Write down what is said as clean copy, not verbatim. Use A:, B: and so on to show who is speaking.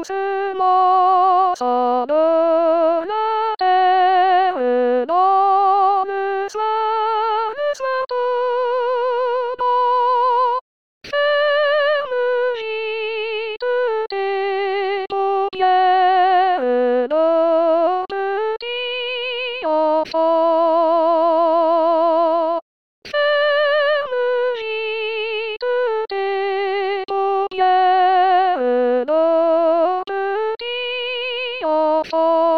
A: doucement sonne la terre dans le soir tombant. Ferme vite tes paupières, nos petits enfants. Ferme vite tes paupières, nos petits enfants.